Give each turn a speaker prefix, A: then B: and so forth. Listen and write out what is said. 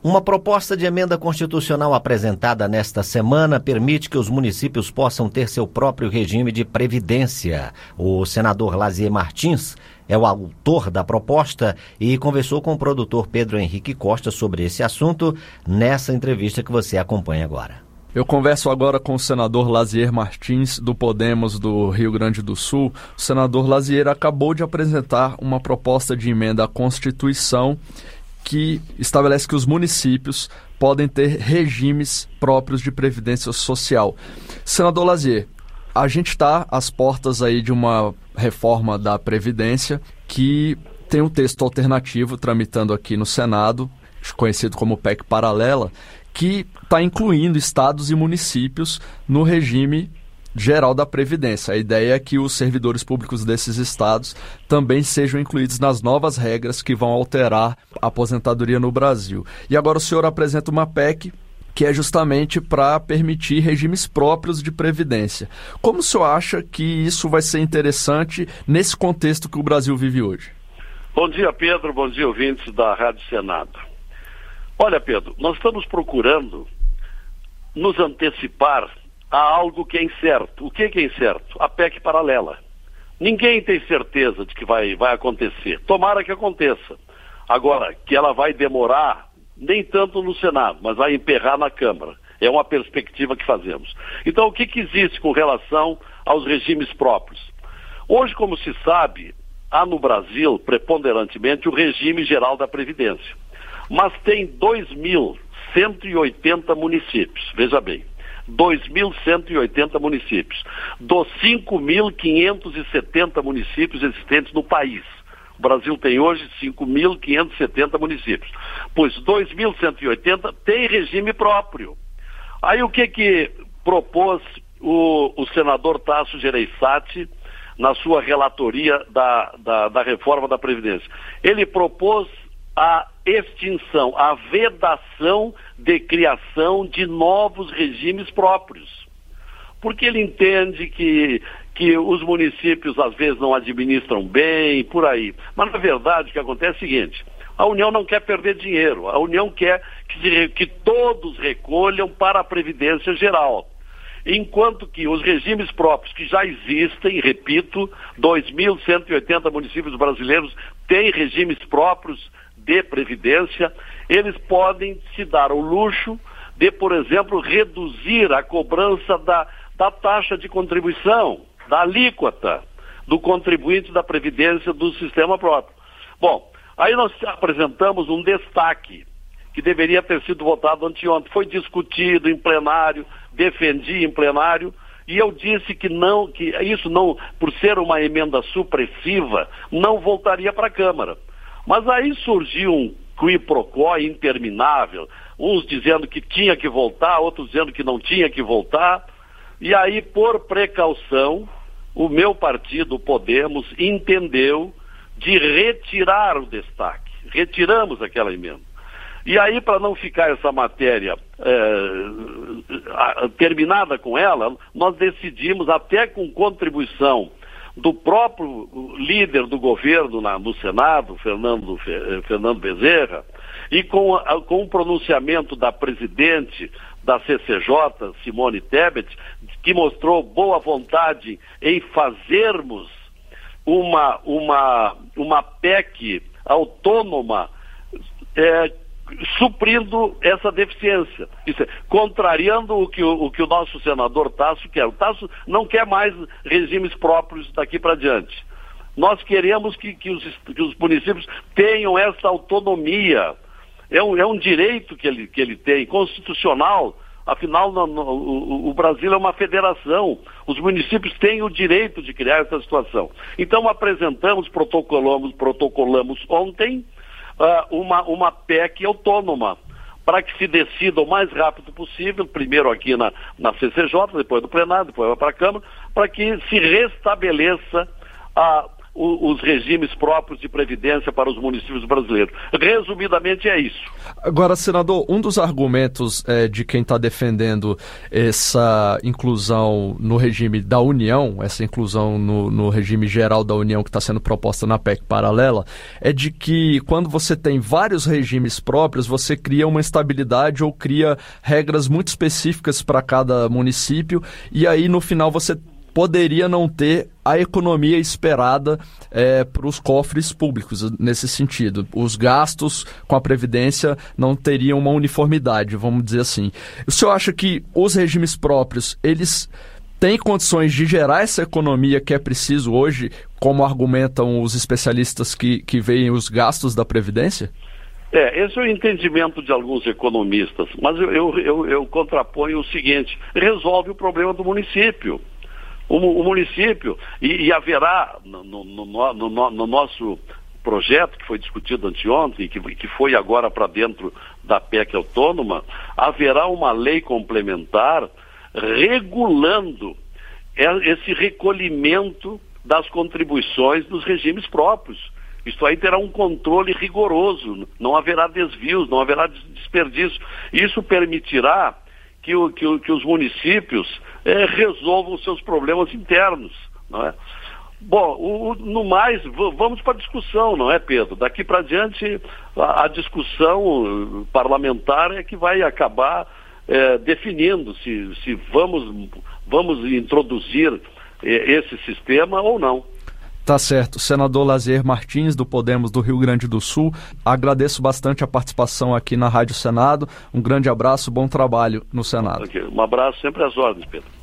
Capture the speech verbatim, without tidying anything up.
A: Uma proposta de emenda constitucional apresentada nesta semana permite que os municípios possam ter seu próprio regime de previdência. O senador Lazier Martins é o autor da proposta e conversou com o produtor Pedro Henrique Costa sobre esse assunto nessa entrevista que você acompanha agora.
B: Eu converso agora com o senador Lazier Martins, do Podemos do Rio Grande do Sul. O senador Lazier acabou de apresentar uma proposta de emenda à Constituição que estabelece que os municípios podem ter regimes próprios de previdência social. Senador Lazier, a gente está às portas aí de uma reforma da Previdência que tem um texto alternativo tramitando aqui no Senado, conhecido como P E C paralela, que está incluindo estados e municípios no regime geral da Previdência. A ideia é que os servidores públicos desses estados também sejam incluídos nas novas regras que vão alterar a aposentadoria no Brasil. E agora o senhor apresenta uma P E C que é justamente para permitir regimes próprios de previdência. Como o senhor acha que isso vai ser interessante nesse contexto que o Brasil vive hoje?
C: Bom dia, Pedro. Bom dia, ouvintes da Rádio Senado. Olha, Pedro, nós estamos procurando nos antecipar a algo que é incerto. O que é incerto? A P E C paralela. Ninguém tem certeza de que vai, vai acontecer. Tomara que aconteça. Agora, que ela vai demorar, nem tanto no Senado, mas vai emperrar na Câmara. É uma perspectiva que fazemos. Então, o que, que existe com relação aos regimes próprios? Hoje, como se sabe, há no Brasil, preponderantemente, o regime geral da Previdência. Mas tem dois mil cento e oitenta municípios, veja bem, dois mil cento e oitenta municípios, dos cinco mil quinhentos e setenta municípios existentes no país. O Brasil tem hoje cinco mil quinhentos e setenta municípios, pois dois mil cento e oitenta tem regime próprio. Aí o que que propôs o, o senador Tasso Gereissati na sua relatoria da, da, da reforma da Previdência? Ele propôs a extinção, a vedação de criação de novos regimes próprios. Porque ele entende que, que os municípios às vezes não administram bem, por aí. Mas na verdade o que acontece é o seguinte: a União não quer perder dinheiro, a União quer que, se, que todos recolham para a Previdência Geral. Enquanto que os regimes próprios que já existem, repito, dois mil cento e oitenta municípios brasileiros têm regimes próprios de previdência, eles podem se dar o luxo de, por exemplo, reduzir a cobrança da, da taxa de contribuição, da alíquota do contribuinte da previdência do sistema próprio. Bom, aí nós apresentamos um destaque que deveria ter sido votado anteontem. Foi discutido em plenário, defendi em plenário, e eu disse que não, que isso não, por ser uma emenda supressiva, não voltaria para a Câmara. Mas aí surgiu um quiproquó interminável, uns dizendo que tinha que voltar, outros dizendo que não tinha que voltar, e aí, por precaução, o meu partido, o Podemos, entendeu de retirar o destaque. Retiramos aquela emenda. E aí, para não ficar essa matéria é, terminada com ela, nós decidimos, até com contribuição do próprio líder do governo na, no Senado, Fernando, Fernando Bezerra, e com, a, com o pronunciamento da presidente da C C J, Simone Tebet, que mostrou boa vontade em fazermos uma, uma, uma P E C autônoma, é, suprindo essa deficiência, isso é, contrariando o que o, o que o nosso senador Tasso quer. O Tasso não quer mais regimes próprios daqui para diante. Nós queremos que, que, os, que os municípios tenham essa autonomia. É um, é um direito que ele, que ele tem, constitucional. Afinal, no, no, o, o Brasil é uma federação. Os municípios têm o direito de criar essa situação. Então apresentamos, protocolamos, protocolamos ontem, Uh, uma, uma P E C autônoma, para que se decida o mais rápido possível, primeiro aqui na, na C C J, depois do plenário, depois vai para a Câmara, para que se restabeleça a, o, os regimes próprios de previdência para os municípios brasileiros. Resumidamente é isso.
B: Agora, senador, um dos argumentos é, de quem está defendendo essa inclusão no regime da União, essa inclusão no, no regime geral da União que está sendo proposta na P E C paralela, é de que quando você tem vários regimes próprios, você cria uma estabilidade ou cria regras muito específicas para cada município, e aí no final você poderia não ter a economia esperada é, para os cofres públicos nesse sentido. Os gastos com a Previdência não teriam uma uniformidade, vamos dizer assim. O senhor acha que os regimes próprios, eles têm condições de gerar essa economia que é preciso hoje, como argumentam os especialistas que, que veem os gastos da Previdência?
C: É, esse é o entendimento de alguns economistas, mas eu, eu, eu, eu contraponho o seguinte: resolve o problema do município. O, o município, e, e haverá no, no, no, no, no nosso projeto, que foi discutido anteontem, que, que foi agora para dentro da P E C autônoma, haverá uma lei complementar regulando esse recolhimento das contribuições dos regimes próprios. Isto aí terá um controle rigoroso, não haverá desvios, não haverá desperdício. Isso permitirá que, o, que, o, que os municípios é, resolvam seus problemas internos, não é? Bom, o, no mais, vamos para a discussão, não é, Pedro? Daqui para diante, a, a discussão parlamentar é que vai acabar é, definindo se, se vamos, vamos introduzir é, esse sistema ou não.
B: Tá certo. Senador Lazier Martins, do Podemos do Rio Grande do Sul, agradeço bastante a participação aqui na Rádio Senado. Um grande abraço, bom trabalho no Senado.
C: Okay. Um abraço, sempre às ordens, Pedro.